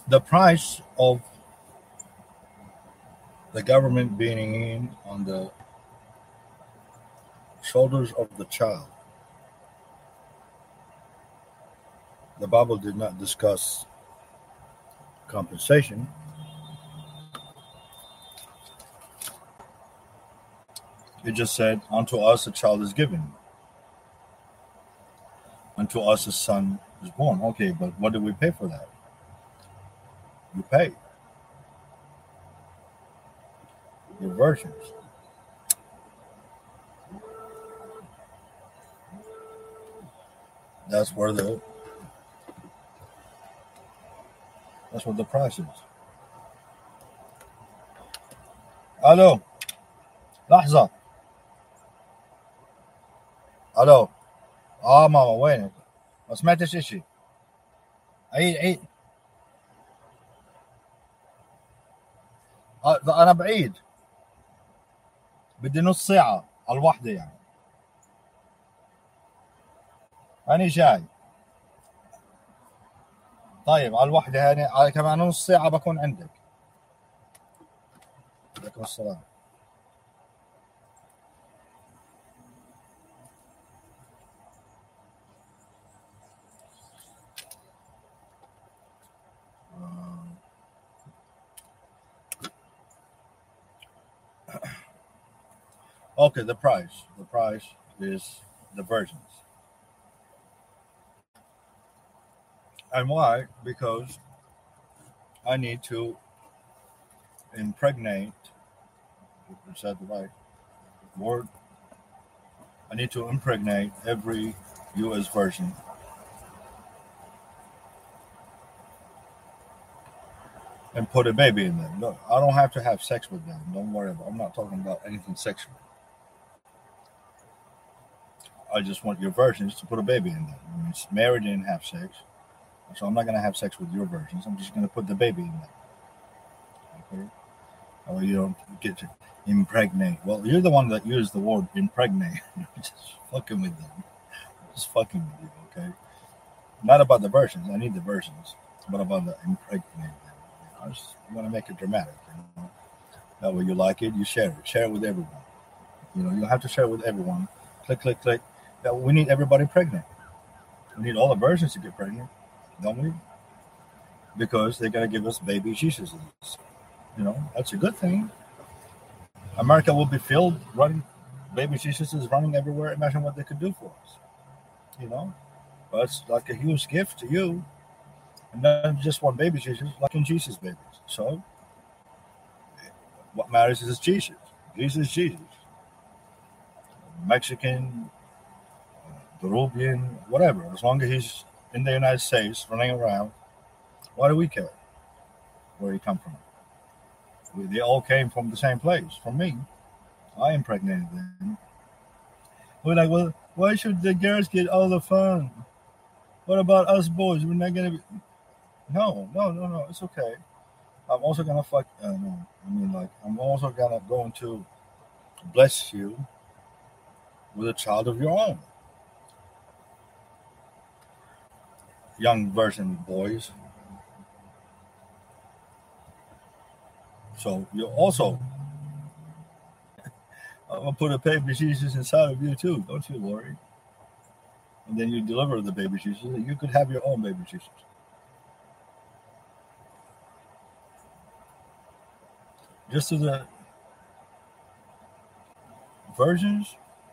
The price of the government being in on the shoulders of the child. The Bible did not discuss compensation. It just said, unto us a child is given. Unto us a son is born. Okay, but what do we pay for that? You pay. Your virgins. That's what the price is. الو لحظة. الو ماما وينك؟ ما سمعتش اشي. عيد. انا بعيد. بدي نص ساعة على الوحدة يعني. أنا جاي. طيب على الوحدة يعني على كمان نص ساعة بكون عندك. عليكم السلام. Okay, the price. The price is the virgins. And why? Because I need to impregnate, is that the right word? I need to impregnate every U.S. virgin and put a baby in them. Look, I don't have to have sex with them. Don't worry about it. I'm not talking about anything sexual. I just want your virgins to put a baby in them. I mean, it's married and have sex. So I'm not going to have sex with your virgins. I'm just going to put the baby in them. Okay? Or you don't get to impregnate. Well, you're the one that used the word impregnate. Just fucking with them. Just fucking with you, okay? Not about the virgins. I need the virgins. But about the impregnate them. I just want to make it dramatic. You know? That way you like it, you share it. Share it with everyone. You know, you have to share it with everyone. Click, click, click. We need everybody pregnant. We need all the virgins to get pregnant, don't we? Because they're going to give us baby Jesus. You know, that's a good thing. America will be filled, running, baby Jesus is running everywhere. Imagine what they could do for us. You know, but it's like a huge gift to you. And not just one baby Jesus, like in Jesus babies. So, what matters is Jesus. Jesus. Mexican, Peruvian, whatever. As long as he's in the United States running around, why do we care where he come from? They all came from the same place. From me, I impregnated them. We're like, well, why should the girls get all the fun? What about us boys? We're not gonna be. No. It's okay. I'm also gonna fuck. No, I mean, like, I'm also going to bless you with a child of your own. Young virgin boys. So you also, I'm gonna put a baby Jesus inside of you too. Don't you worry. And then you deliver the baby Jesus. You could have your own baby Jesus. Just to the virgins.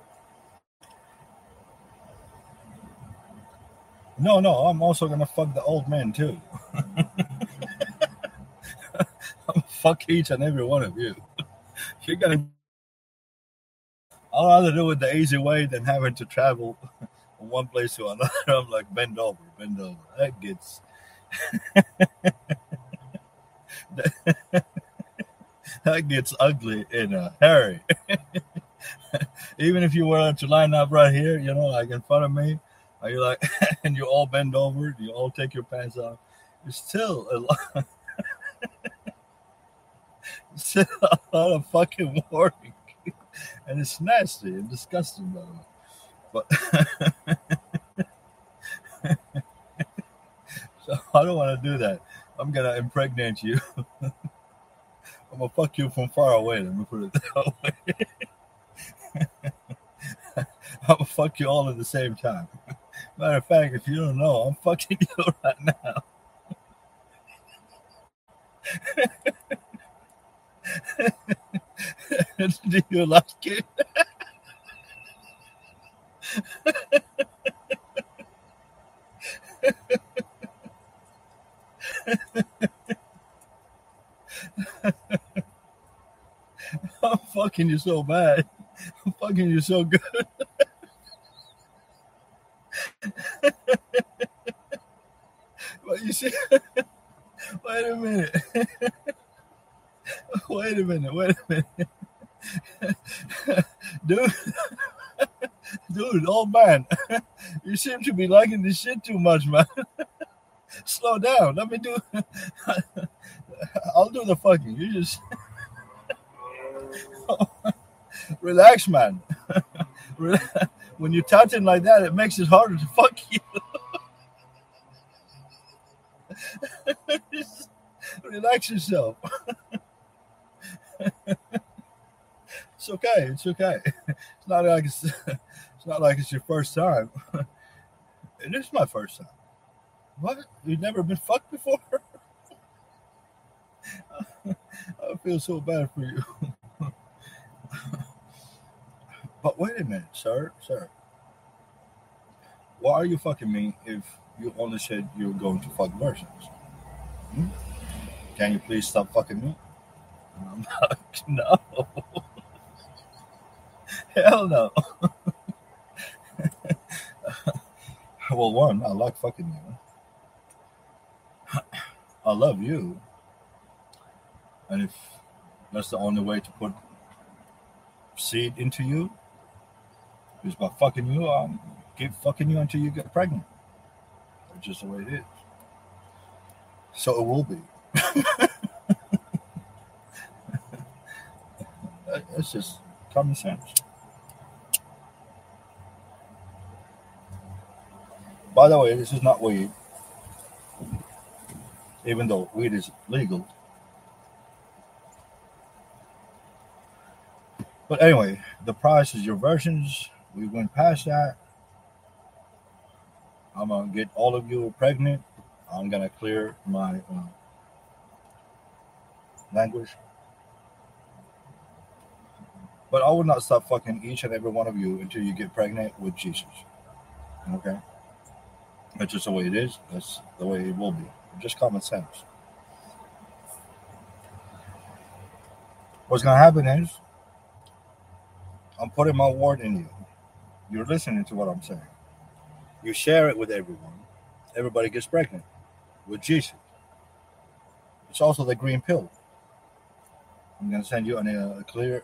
No, I'm also gonna fuck the old men too. Fuck each and every one of you. You're gonna. I'd rather do it the easy way than having to travel from one place to another. I'm like, bend over. That gets. That gets ugly in a hurry. Even if you were to line up right here, you know, like in front of me, are you like, and you all bend over, you all take your pants off, it's still a lot. Still a lot of fucking work, and it's nasty and disgusting, by the way. But so I don't want to do that. I'm gonna impregnate you. I'm gonna fuck you from far away. Let me put it that way. I'm gonna fuck you all at the same time. Matter of fact, if you don't know, I'm fucking you right now. Do you like it? I'm fucking you so bad. I'm fucking you so good. But you see, wait a minute. Wait a minute. Wait a minute. Dude, dude, old man. You seem to be liking this shit too much, man. Slow down. Let me do. I'll do the fucking. You just relax, man. When you're touching like that, it makes it harder to fuck you. Just relax yourself. It's okay. It's okay. It's not like it's not like it's your first time. It is my first time. What? You've never been fucked before? I feel so bad for you. But wait a minute, sir. Why are you fucking me if you only said you were going to fuck virgins? Hmm? Can you please stop fucking me? No. Hell no. Well, one, I like fucking you. I love you. And if that's the only way to put seed into you, is by fucking you, I'll keep fucking you until you get pregnant. That's just the way it is. So it will be. That's just common sense. By the way, this is not weed, even though weed is legal. But anyway, the price is your versions. We went past that. I'm gonna get all of you pregnant. I'm gonna clear my language. But I will not stop fucking each and every one of you until you get pregnant with Jesus. Okay? That's just the way it is. That's the way it will be. Just common sense. What's gonna happen is I'm putting my word in you. You're listening to what I'm saying. You share it with everyone. Everybody gets pregnant with Jesus. It's also the green pill. I'm going to send you a clear,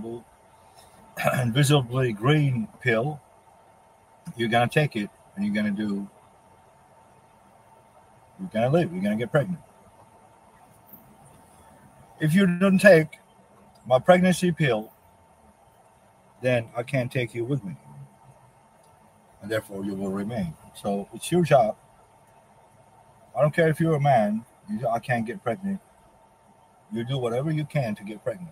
invisibly green pill. You're going to take it and you're going to live. You're going to get pregnant. If you don't take my pregnancy pill, then I can't take you with me. And therefore you will remain. So it's your job. I don't care if you're a man, I can't get pregnant. You do whatever you can to get pregnant.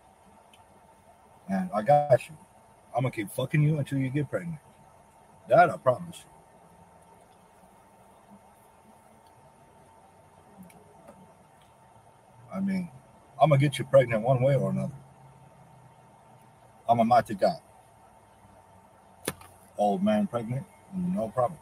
And I got you. I'm going to keep fucking you until you get pregnant. That I promise you. I mean, I'm going to get you pregnant one way or another. I'm a mighty God. Old man pregnant, no problem.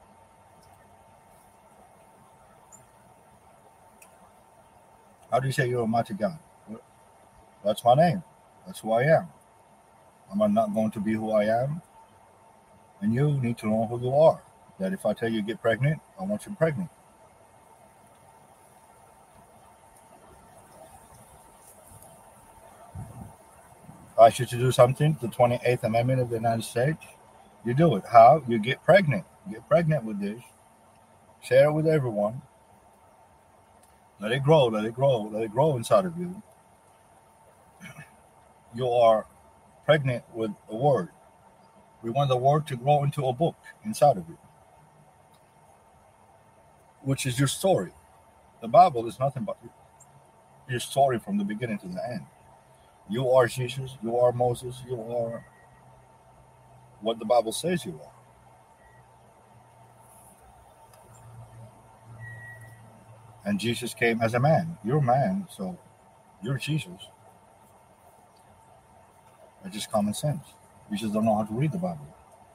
How do you say you're a mighty God? That's my name. That's who I am. I'm not going to be who I am. And you need to know who you are. That if I tell you get pregnant, I want you pregnant. If I ask you to do something, the 28th Amendment of the United States, you do it. How? You get pregnant. Get pregnant with this. Share it with everyone. Let it grow. Let it grow. Let it grow inside of you. You are pregnant with a word. We want the word to grow into a book inside of you, which is your story. The Bible is nothing but your story from the beginning to the end. You are Jesus. You are Moses. You are what the Bible says you are. And Jesus came as a man. You're a man, so you're Jesus. It's just common sense. You just don't know how to read the Bible.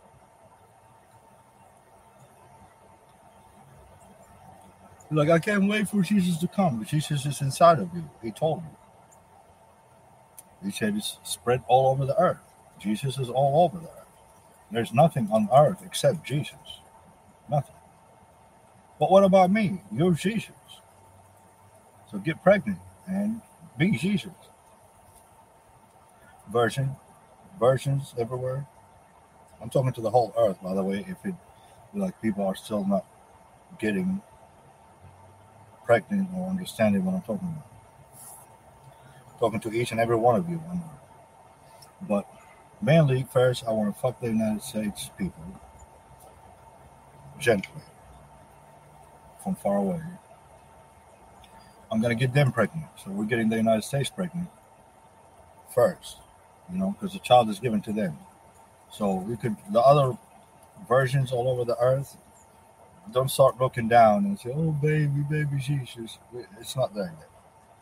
Like, I can't wait for Jesus to come. Jesus is inside of you. He told you. He said it's spread all over the earth. Jesus is all over the earth. There's nothing on earth except Jesus. Nothing. But what about me? You're Jesus. So get pregnant and be Jesus. Virgins everywhere. I'm talking to the whole earth, by the way. If it like people are still not getting pregnant or understanding what I'm talking about. I'm talking to each and every one of you. But mainly, first, I want to fuck the United States people gently from far away. I'm going to get them pregnant. So we're getting the United States pregnant first, because the child is given to them. So the other versions all over the earth, don't start looking down and say, oh, baby Jesus. It's not there yet.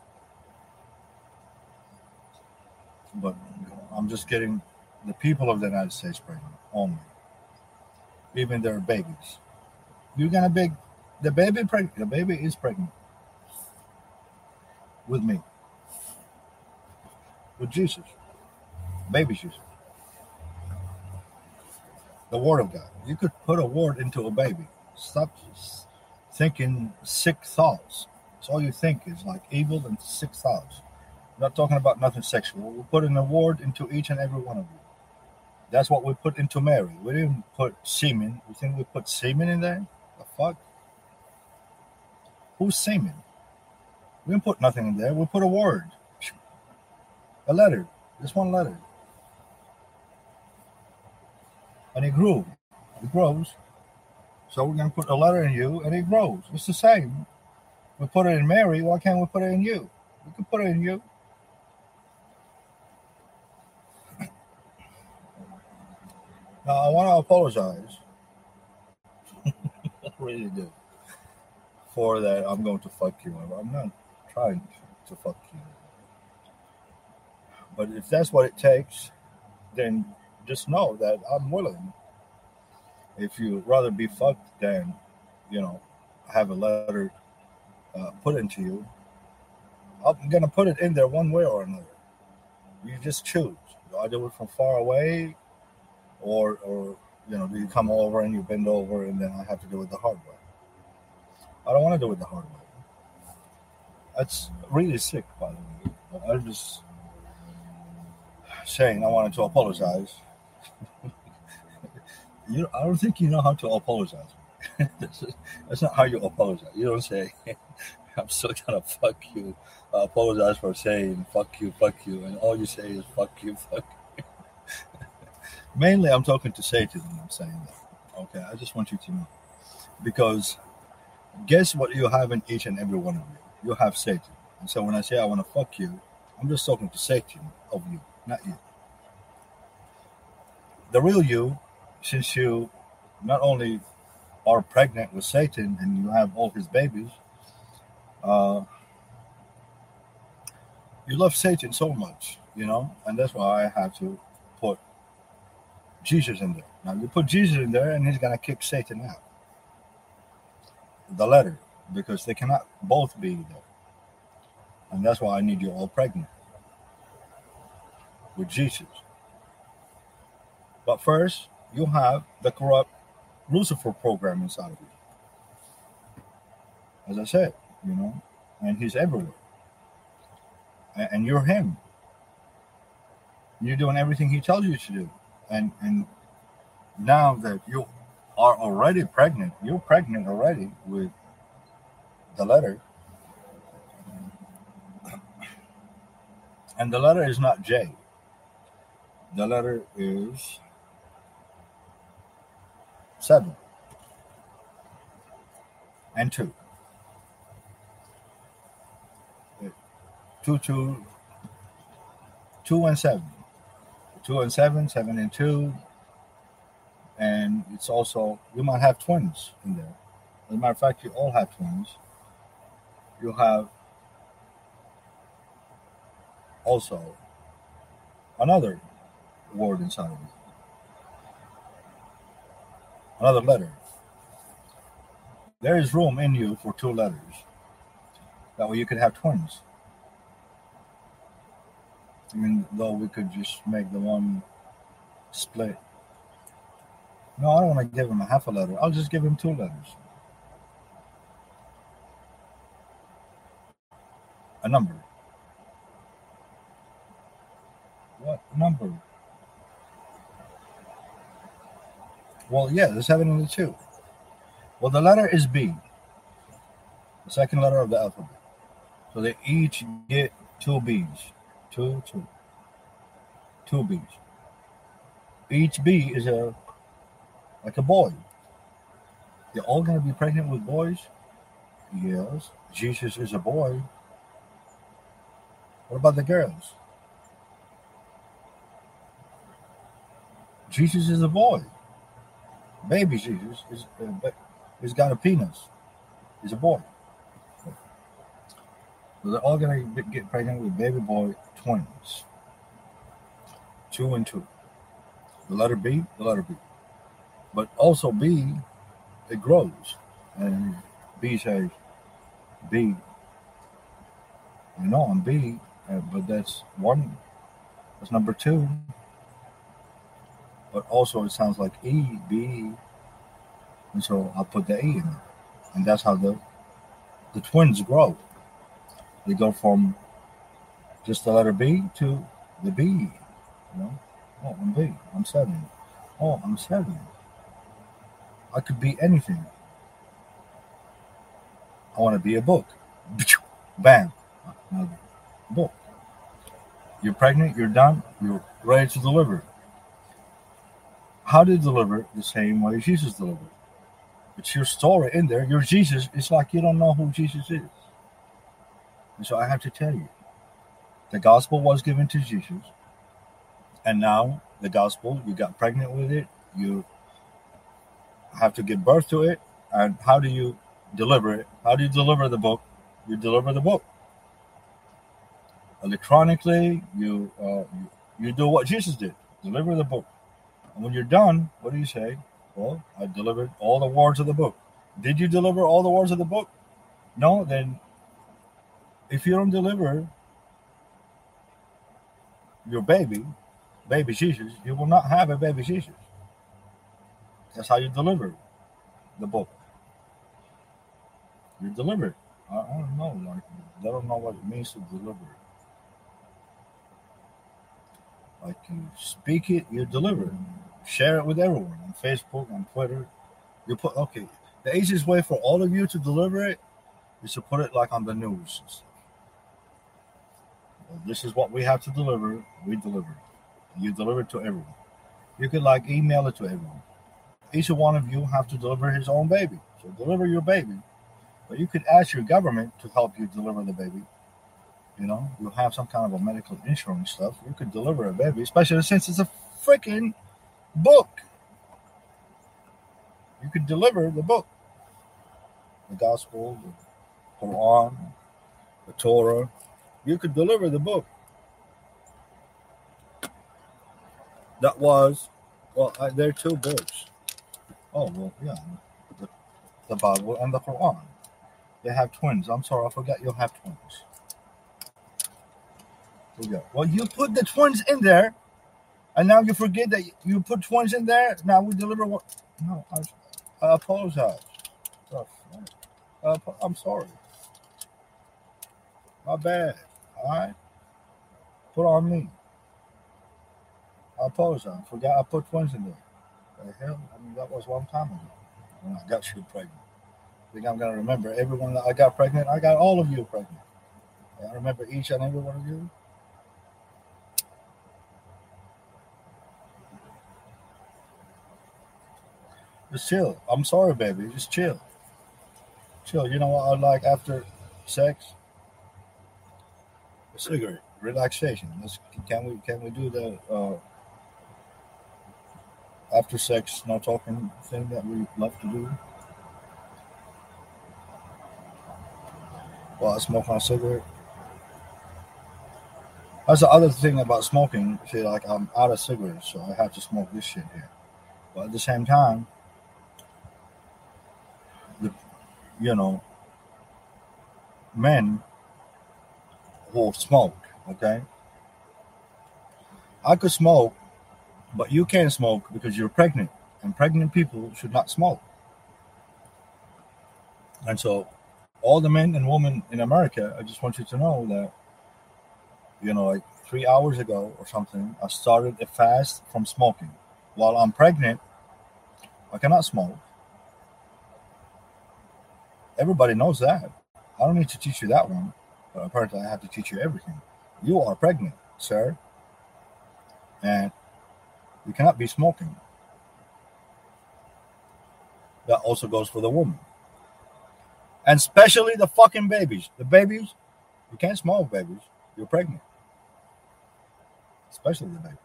But I'm just getting the people of the United States pregnant only. Even their babies. You're going to the baby pregnant. The baby is pregnant. With me. With Jesus. Baby Jesus. The Word of God. You could put a word into a baby. Stop thinking sick thoughts. That's all you think is like evil and sick thoughts. I'm not talking about nothing sexual. We're putting a word into each and every one of you. That's what we put into Mary. We didn't put semen. You think we put semen in there? The fuck? Who's semen? We didn't put nothing in there. We put a word. A letter. Just one letter. And it grew. It grows. So we're going to put a letter in you, and it grows. It's the same. We put it in Mary. Why can't we put it in you? We can put it in you. Now, I want to apologize. I really do. For that, I'm going to fuck you. I'm not trying to fuck you. But if that's what it takes, then just know that I'm willing. If you'd rather be fucked than, have a letter put into you, I'm going to put it in there one way or another. You just choose. Do I do it from far away, or do you come over and you bend over and then I have to do it the hard way? I don't want to do it the hard way. That's really sick, by the way. I'm just saying I wanted to apologize. I don't think you know how to apologize. That's not how you apologize. You don't say, I'm still gonna fuck you. I apologize for saying fuck you, and all you say is fuck you. Mainly, I'm talking to Satan when I'm saying that. Okay, I just want you to know. Because guess what you have in each and every one of you? You have Satan. And so when I say I want to fuck you, I'm just talking to Satan of you, not you. The real you, since you not only are pregnant with Satan and you have all his babies, you love Satan so much, and that's why I have to put Jesus in there. Now you put Jesus in there and he's going to kick Satan out. The letter, because they cannot both be there. And that's why I need you all pregnant with Jesus. But first, you have the corrupt Lucifer program inside of you. As I said, and he's everywhere. And you're him. You're doing everything he tells you to do. And now that you are already pregnant, you're pregnant already with the letter. And the letter is not J. The letter is 7 and 2. 2 and 7. 2 and 7, 7 and 2. And it's also, you might have twins in there. As a matter of fact, you all have twins. You have also another word inside of it, another letter. There is room in you for 2 letters. That way you could have twins. Even though we could just make the one split. No, I don't want to give him a half a letter. I'll just give him 2 letters. A number. What number? Well, yeah, there's 7 and the 2. Well, the letter is B, the second letter of the alphabet. So they each get 2 B's. 2, 2. 2 B's. Each B is like a boy. They're all going to be pregnant with boys? Yes. Jesus is a boy. What about the girls? Jesus is a boy. Baby Jesus is got a penis. He's a boy. So they're all going to get pregnant with baby boy twins. 2 and 2. The letter B, the letter B. But also B, it grows. And B says, B. You know I'm B, but that's 1. That's number 2. But also it sounds like E, B. And so I'll put the E in it. And that's how the twins grow. They go from just the letter B to the B. You know? Oh, I'm B. I'm 7. Oh, I'm 7. I could be anything. I want to be a book. Bam. Another book. You're pregnant, you're done, you're ready to deliver. How to deliver the same way Jesus delivered. It's your story in there. You're Jesus. It's like you don't know who Jesus is. And so I have to tell you, the gospel was given to Jesus. And now the gospel, you got pregnant with it. You have to give birth to it. And how do you deliver it? How do you deliver the book? You deliver the book. Electronically, you do what Jesus did. Deliver the book. And when you're done, what do you say? Well, I delivered all the words of the book. Did you deliver all the words of the book? No, then if you don't deliver your baby Jesus, you will not have a baby Jesus. That's how you deliver the book. You deliver it. I don't know. Like, I don't know what it means to deliver it. Like you speak it, you deliver it. Share it with everyone on Facebook, on Twitter. You put the easiest way for all of you to deliver it is to put it like on the news. Well, this is what we have to deliver. We deliver it. You deliver it to everyone. You could like email it to everyone. Each one of you have to deliver his own baby. So deliver your baby. But you could ask your government to help you deliver the baby. You know, you have some kind of a medical insurance stuff. You could deliver a baby, especially since it's a freaking book. You could deliver the book. The gospel, the Quran, the Torah. You could deliver the book. That was, there are 2 books. Oh, well, yeah. The Bible and the Quran. They have twins. I'm sorry, I forgot you'll have twins. Well, you put the twins in there, and now you forget that you put twins in there. Now we deliver what? No, I apologize. I'm sorry. My bad. All right? Put on me. I apologize. I forgot I put twins in there. The hell? I mean, that was a long time ago when I got you pregnant. I think I'm going to remember everyone that I got pregnant. I got all of you pregnant. I remember each and every one of you. Just chill. I'm sorry, baby. Just chill. Chill. You know what I like after sex? cigarette, relaxation. Can we do the after sex no talking thing that we love to do? While I smoke my cigarette. That's the other thing about smoking. See, like I'm out of cigarettes, so I have to smoke this shit here. But at the same time, the you know men who smoke. Okay, I could smoke, but you can't smoke because you're pregnant, and pregnant people should not smoke. And so, all the men and women in America, I just want you to know that like 3 hours ago or something, I started a fast from smoking. While I'm pregnant, I cannot smoke. Everybody knows that. I don't need to teach you that one, but apparently I have to teach you everything. You are pregnant, sir, and you cannot be smoking. That also goes for the woman. And especially the fucking babies. The babies, you can't smoke, babies. You're pregnant. Especially the babies.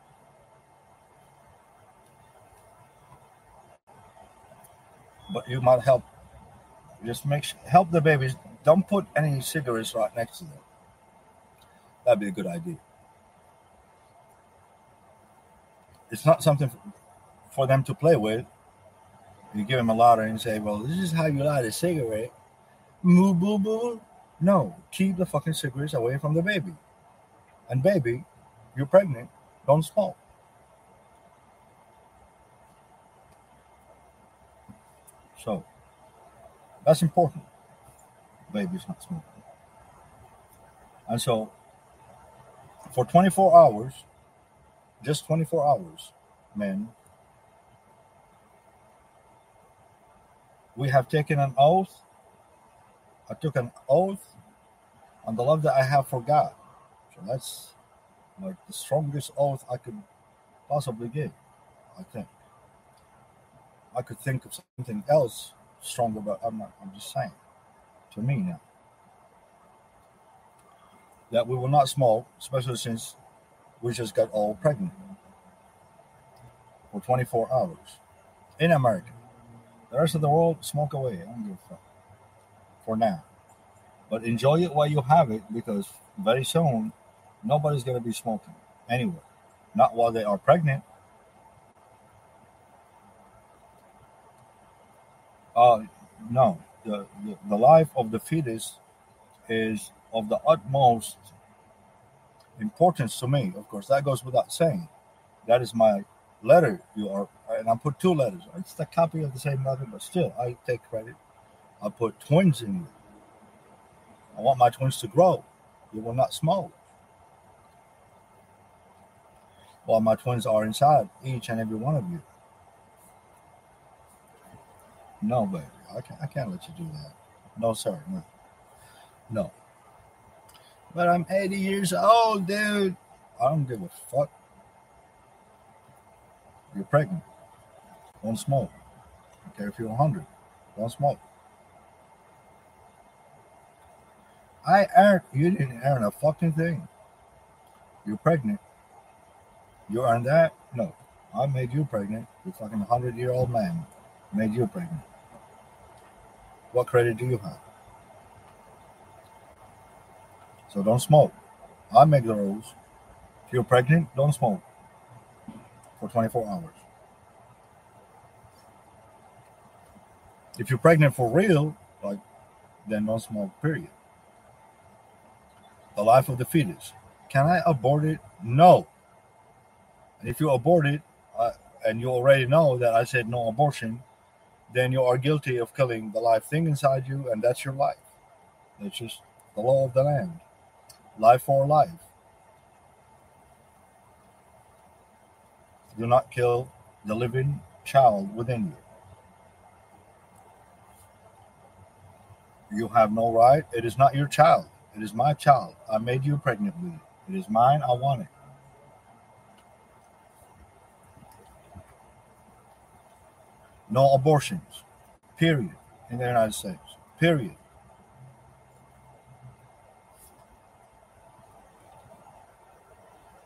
But you might help. Just help the babies. Don't put any cigarettes right next to them. That'd be a good idea. It's not something for them to play with. You give them a lighter and say, well, this is how you light a cigarette. Moo, boo, boo. No, keep the fucking cigarettes away from the baby. And baby, you're pregnant, don't smoke. So, that's important. Baby's not smoking. And so, for 24 hours, just 24 hours, men, we have taken an oath. I took an oath on the love that I have for God. So that's like the strongest oath I could possibly give, I think. I could think of something else stronger, but I'm just saying. To me now. That we will not smoke, especially since we just got all pregnant. For 24 hours. In America. The rest of the world, smoke away. I don't give a fuck. For now. But enjoy it while you have it, because very soon nobody's going to be smoking anywhere. Not while they are pregnant. No. The life of the fetus is of the utmost importance to me. Of course, that goes without saying. That is my letter. And I put two letters. It's a copy of the same letter, but still, I take credit. I put twins in it. I want my twins to grow. They will not smoke. While my twins are inside, each and every one of you. No, baby. I can't let you do that. No, sir. No. But I'm 80 years old, dude. I don't give a fuck. You're pregnant. Don't smoke. I don't care if you're 100. Don't smoke. You didn't earn a fucking thing. You're pregnant. You earned that? No. I made you pregnant. You fucking 100-year-old man made you pregnant. What credit do you have? So don't smoke. I make the rules. If you're pregnant, don't smoke for 24 hours. If you're pregnant for real, then don't smoke, period. The life of the fetus. Can I abort it? No. And if you abort it, and you already know that I said no abortion, then you are guilty of killing the live thing inside you, and that's your life. That's just the law of the land. Life for life. Do not kill the living child within you. You have no right. It is not your child. It is my child. I made you pregnant with it. It is mine. I want it. No abortions. Period. In the United States. Period.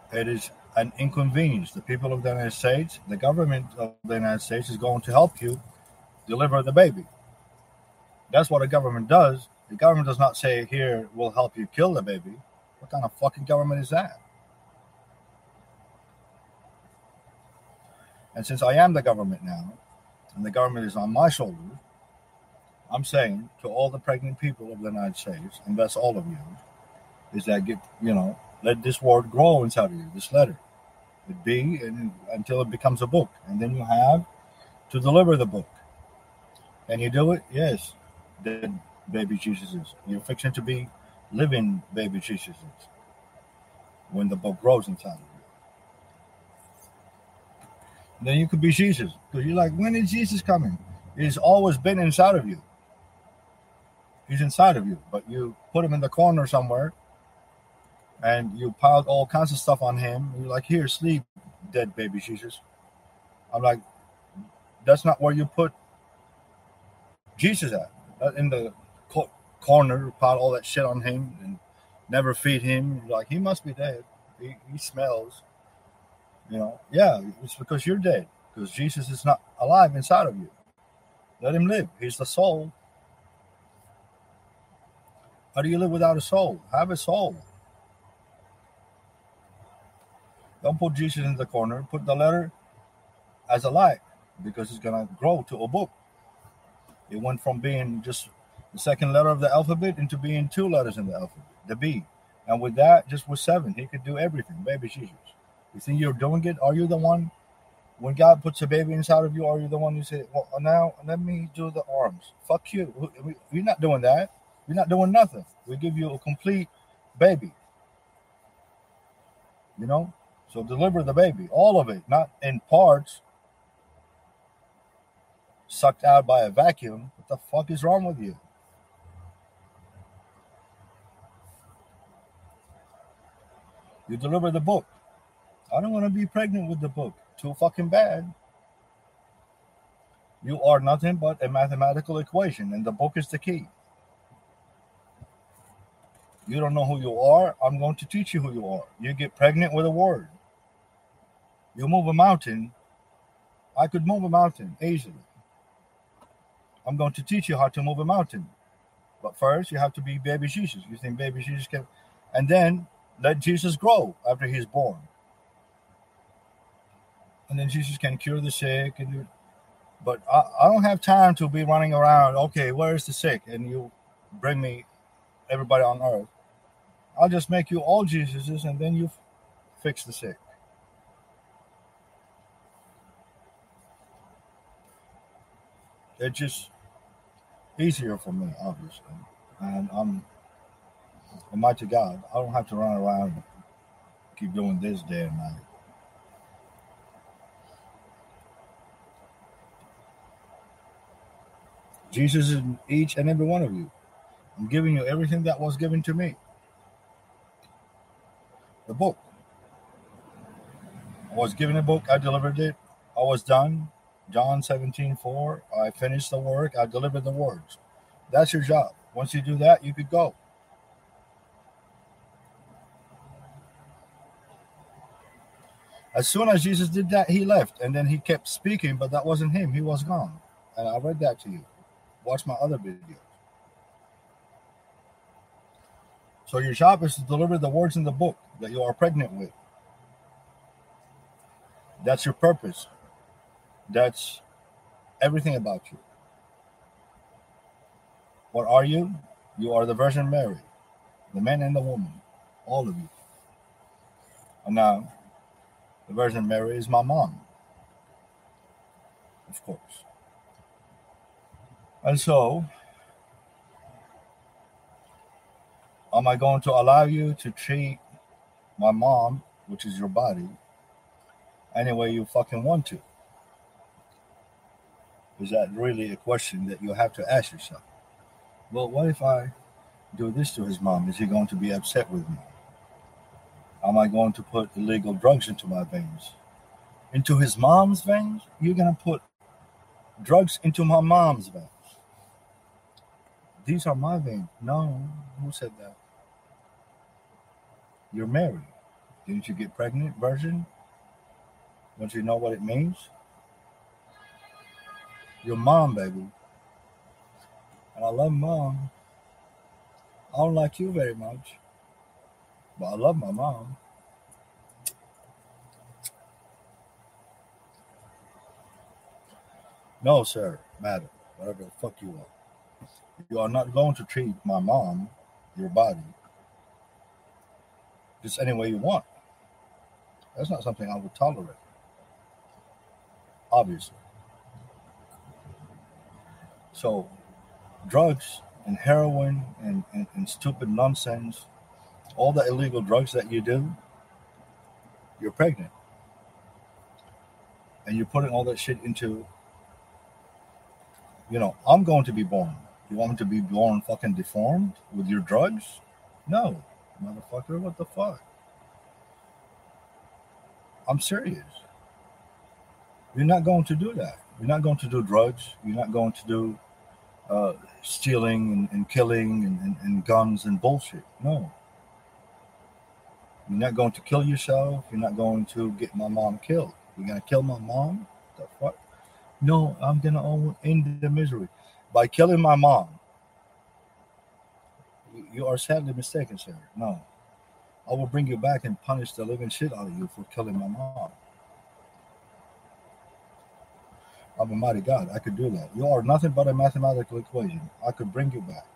It is an inconvenience. The people of the United States, the government of the United States is going to help you deliver the baby. That's what a government does. The government does not say, here, we'll help you kill the baby. What kind of fucking government is that? And since I am the government now, and the government is on my shoulders, I'm saying to all the pregnant people of the United States, and that's all of you, is that let this word grow inside of you, this letter. It be until it becomes a book. And then you have to deliver the book. Can you do it? Yes. Dead baby Jesuses. You're fixing to be living baby Jesuses when the book grows inside of you. And then you could be Jesus. Because you're like, when is Jesus coming? He's always been inside of you. He's inside of you. But you put him in the corner somewhere and you piled all kinds of stuff on him. You're like, here, sleep, dead baby Jesus. I'm like, that's not where you put Jesus at. In the corner, pile all that shit on him and never feed him. You're like, he must be dead. He smells. Yeah, it's because you're dead. Because Jesus is not alive inside of you. Let him live. He's the soul. How do you live without a soul? Have a soul. Don't put Jesus in the corner. Put the letter as a light, because it's going to grow to a book. It went from being just the second letter of the alphabet into being 2 letters in the alphabet, the B. And with that, just with 7, he could do everything. Baby Jesus. You think you're doing it? Are you the one? When God puts a baby inside of you, are you the one who say, well, now let me do the arms? Fuck you. We're not doing that. We're not doing nothing. We give you a complete baby. So deliver the baby, all of it, not in parts, sucked out by a vacuum. What the fuck is wrong with you? You deliver the book. I don't want to be pregnant with the book. Too fucking bad. You are nothing but a mathematical equation, and the book is the key. You don't know who you are. I'm going to teach you who you are. You get pregnant with a word. You move a mountain. I could move a mountain easily. I'm going to teach you how to move a mountain. But first, you have to be baby Jesus. You think baby Jesus can... And then let Jesus grow after he's born. And then Jesus can cure the sick. But I don't have time to be running around, okay, where is the sick? And you bring me everybody on earth. I'll just make you all Jesuses, and then you fix the sick. It's just easier for me, obviously. And Almighty God, I don't have to run around and keep doing this day and night. Jesus is in each and every one of you. I'm giving you everything that was given to me. The book. I was given a book, I delivered it, I was done. John 17:4, I finished the work, I delivered the words. That's your job. Once you do that, you could go. As soon as Jesus did that, he left, and then he kept speaking, but that wasn't him. He was gone. And I read that to you. Watch my other videos. So your job is to deliver the words in the book that you are pregnant with. That's your purpose. That's everything about you. What are you? You are the Virgin Mary, the man and the woman, all of you. And now, the Virgin Mary is my mom, of course. And so, am I going to allow you to treat my mom, which is your body, any way you fucking want to? Is that really a question that you have to ask yourself? Well, what if I do this to his mom? Is he going to be upset with me? Am I going to put illegal drugs into my veins? Into his mom's veins? You're going to put drugs into my mom's veins. These are my veins. No, who said that? You're married. Didn't you get pregnant, virgin? Don't you know what it means? Your mom, baby. And I love mom. I don't like you very much, but I love my mom. No, sir, madam, whatever the fuck you are. You are not going to treat my mom, your body, just any way you want. That's not something I would tolerate. Obviously. So, drugs and heroin and stupid nonsense, all the illegal drugs that you do, you're pregnant. And you're putting all that shit into, I'm going to be born. You want me to be born fucking deformed with your drugs? No, motherfucker, what the fuck? I'm serious. You're not going to do that. You're not going to do drugs. You're not going to do stealing and killing and guns and bullshit. No. You're not going to kill yourself. You're not going to get my mom killed. You're going to kill my mom? What the fuck? No, I'm going to end the misery. By killing my mom, you are sadly mistaken, sir. No. I will bring you back and punish the living shit out of you for killing my mom. I'm a mighty God. I could do that. You are nothing but a mathematical equation. I could bring you back.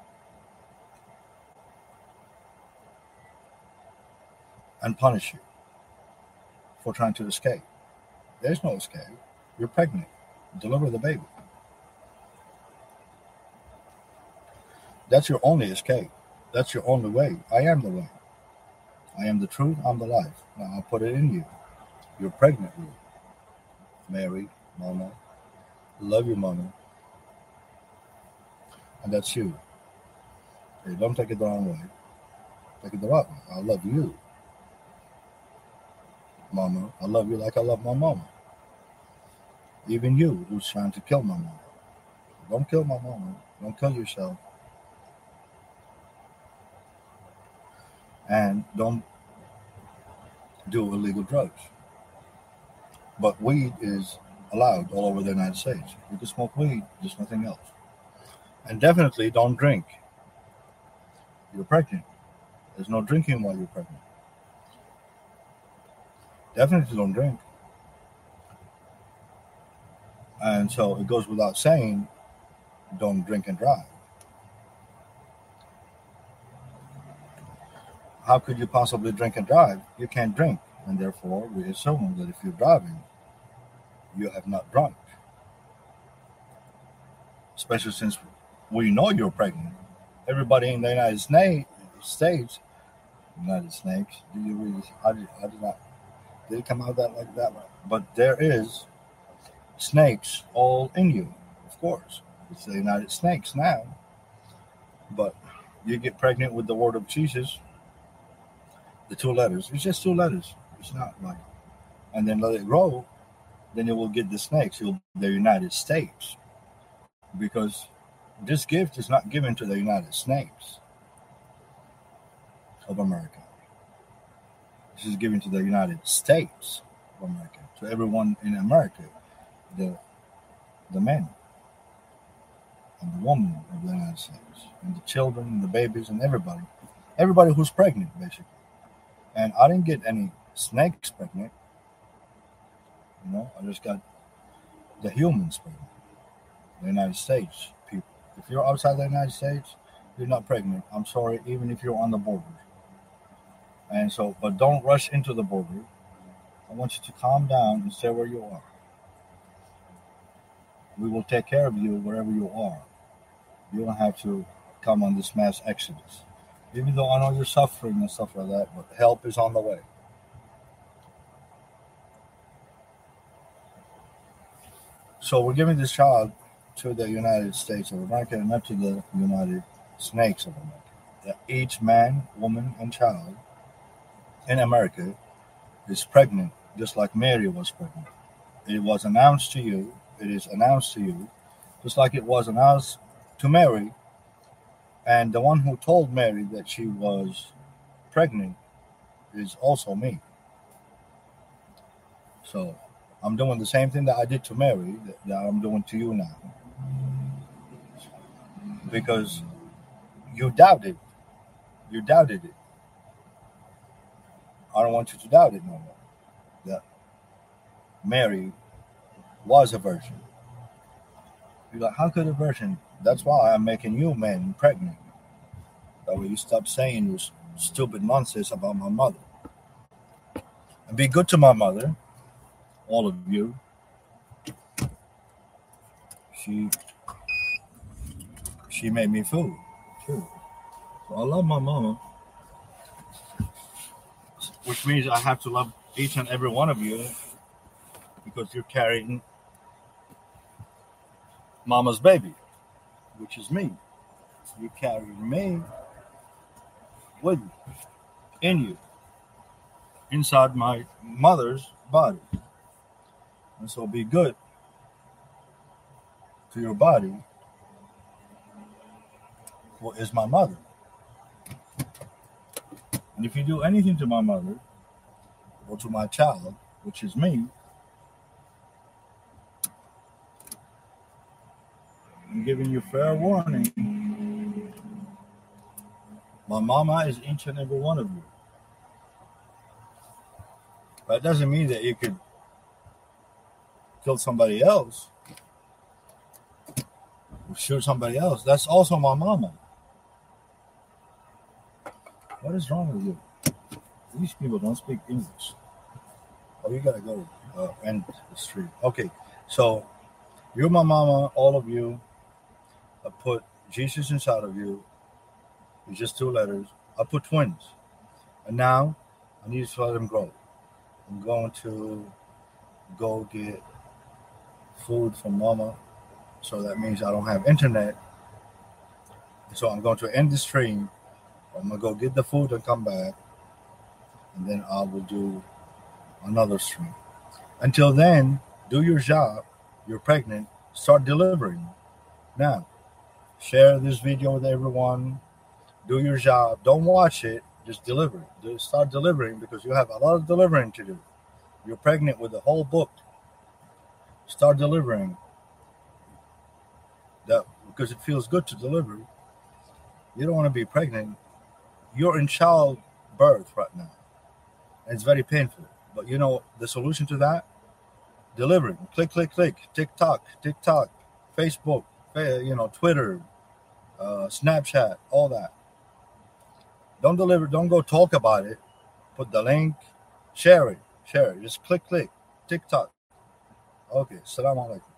And punish you for trying to escape. There's no escape. You're pregnant. Deliver the baby. That's your only escape. That's your only way. I am the way. I am the truth. I'm the life. Now I'll put it in you. You're pregnant, Ruth. Mary, Mama. Love you, Mama. And that's you. Hey, don't take it the wrong way. Take it the right way. I love you, Mama. I love you like I love my mama. Even you, who's trying to kill my mama. Don't kill my mama. Don't kill yourself. And don't do illegal drugs. But weed is allowed all over the United States. You can smoke weed, just nothing else. And definitely don't drink. You're pregnant. There's no drinking while you're pregnant. Definitely don't drink. And so it goes without saying, don't drink and drive. How could you possibly drink and drive? You can't drink. And therefore, we assume that if you're driving, you have not drunk. Especially since we know you're pregnant. Everybody in the United States, United Snakes, do you really? I did not. Did it come out like that? But there is snakes all in you, of course. It's the United Snakes now. But you get pregnant with the word of Jesus, the 2 letters. It's just 2 letters. It's not like, and then let it grow. Then you will get the snakes. The United States, because this gift is not given to the United Snakes of America. This is given to the United States of America, to everyone in America, the men and the women of the United States, and the children and the babies and everybody who's pregnant, basically. And I didn't get any snakes pregnant. I just got the humans pregnant. The United States people. If you're outside the United States, you're not pregnant. I'm sorry, even if you're on the border. And so, but don't rush into the border. I want you to calm down and stay where you are. We will take care of you wherever you are. You don't have to come on this mass exodus. Even though I know you're suffering and stuff like that, but help is on the way. So we're giving this child to the United States of America and not to the United Snakes of America. That each man, woman, and child in America is pregnant, just like Mary was pregnant. It was announced to you. It is announced to you, just like it was announced to Mary. And the one who told Mary that she was pregnant is also me. So I'm doing the same thing that I did to Mary that I'm doing to you now. Because you doubted. You doubted it. I don't want you to doubt it no more. That Mary was a virgin. You're like, how could a virgin? That's why I'm making you men pregnant. That way you stop saying your stupid nonsense about my mother. And be good to my mother, all of you. She made me food, too. So I love my mama. Which means I have to love each and every one of you because you're carrying mama's baby, which is me. You carry me with you, in you, inside my mother's body. And so be good to your body, who is my mother. And if you do anything to my mother or to my child, which is me, I'm giving you fair warning. My mama is each and every one of you. But it doesn't mean that you could kill somebody else or shoot somebody else. That's also my mama. What is wrong with you? These people don't speak English. Oh, you gotta go end the street. Okay, so you're my mama, all of you. I put Jesus inside of you. It's just 2 letters. I put twins. And now I need to let them grow. I'm going to go get food from mama. So that means I don't have internet. So I'm going to end the stream. I'm going to go get the food and come back. And then I will do another stream. Until then, do your job. You're pregnant. Start delivering. Now, share this video with everyone. Do your job. Don't watch it. Just deliver it. Just start delivering because you have a lot of delivering to do. You're pregnant with the whole book. Start delivering. That because it feels good to deliver. You don't want to be pregnant. You're in childbirth right now. And it's very painful. But you know the solution to that? Delivering. Click, click, click. TikTok, Facebook, Twitter, Snapchat, all that. Don't deliver. Don't go talk about it. Put the link. Share it. Just click. TikTok. Okay. Assalamu alaikum.